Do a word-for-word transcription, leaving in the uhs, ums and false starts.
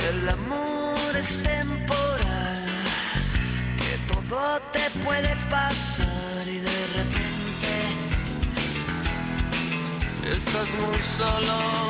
el amor es temporal, que todo te puede pasar y de repente estás muy solo.